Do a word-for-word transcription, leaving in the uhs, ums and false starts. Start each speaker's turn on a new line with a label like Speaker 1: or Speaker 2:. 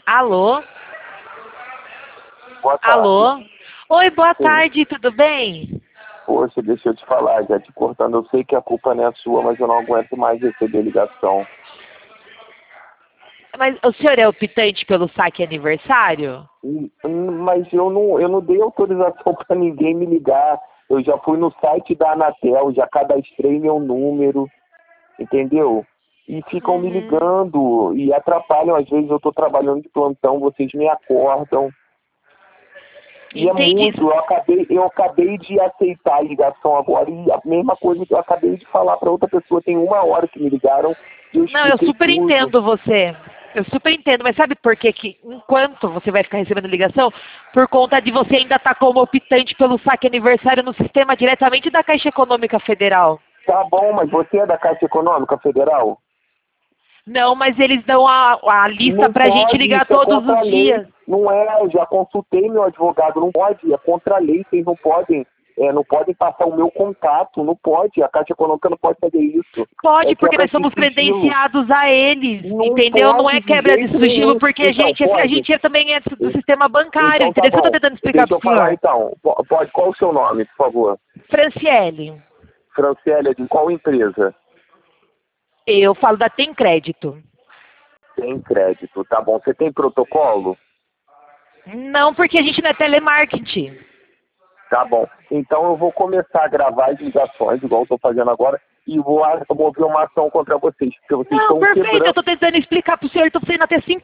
Speaker 1: Alô?
Speaker 2: Boa tarde.
Speaker 1: Alô? Oi, boa
Speaker 2: Sim.
Speaker 1: tarde, tudo bem?
Speaker 2: Poxa, deixa eu te falar, já te cortando, eu sei que a culpa não é sua, mas eu não aguento mais receber ligação.
Speaker 1: Mas o senhor é optante pelo saque aniversário?
Speaker 2: Hum, hum, Mas eu não, eu não dei autorização para ninguém me ligar. Eu já fui no site da Anatel, já cadastrei meu número, entendeu? E ficam me
Speaker 1: Uhum.
Speaker 2: ligando e atrapalham. Às vezes eu estou trabalhando de plantão, vocês me acordam. E é
Speaker 1: Entendi.
Speaker 2: muito, eu acabei, eu acabei de aceitar a ligação agora e a mesma coisa que eu acabei de falar para outra pessoa, tem uma hora que me ligaram e eu
Speaker 1: Não, eu
Speaker 2: expliquei
Speaker 1: super
Speaker 2: tudo.
Speaker 1: entendo você. Eu super entendo, mas sabe por que que enquanto você vai ficar recebendo ligação? Por conta de você ainda estar como optante pelo saque aniversário no sistema diretamente da Caixa Econômica Federal.
Speaker 2: Tá bom, mas você é da Caixa Econômica Federal?
Speaker 1: Não, mas eles dão a, a lista
Speaker 2: Não
Speaker 1: pra gente
Speaker 2: pode,
Speaker 1: ligar
Speaker 2: isso é
Speaker 1: todos
Speaker 2: contra a
Speaker 1: os
Speaker 2: lei.
Speaker 1: dias.
Speaker 2: Não é, eu já consultei meu advogado, não pode, é contra a lei, vocês não podem, é, não podem passar o meu contato, não pode, a Caixa Econômica não pode fazer isso. É
Speaker 1: Pode, porque
Speaker 2: quebra
Speaker 1: nós
Speaker 2: de
Speaker 1: somos
Speaker 2: sigilo.
Speaker 1: credenciados a eles,
Speaker 2: Não
Speaker 1: entendeu? Não é
Speaker 2: pode de
Speaker 1: quebra de
Speaker 2: jeito
Speaker 1: sigilo,
Speaker 2: nenhum.
Speaker 1: porque a
Speaker 2: Então,
Speaker 1: gente, é- a
Speaker 2: pode.
Speaker 1: gente é também é do sistema bancário,
Speaker 2: Então tá
Speaker 1: entendeu? Isso que eu tô
Speaker 2: bom.
Speaker 1: tentando explicar
Speaker 2: Deixa
Speaker 1: pro
Speaker 2: eu falar
Speaker 1: senhor.
Speaker 2: então. Po- Pode, qual o seu nome, por favor?
Speaker 1: Franciele,
Speaker 2: Franciele, de qual empresa?
Speaker 1: eu falo da Tem Crédito.
Speaker 2: Tem crédito, tá bom. Você tem protocolo?
Speaker 1: Não, porque a gente não é telemarketing.
Speaker 2: Tá bom. Então eu vou começar a gravar as ligações, igual eu tô fazendo agora, e vou a- mover uma ação contra vocês, porque vocês
Speaker 1: Não,
Speaker 2: estão
Speaker 1: perfeito, eu
Speaker 2: quebrando.
Speaker 1: tô tentando explicar pro senhor, tô sendo até simpático.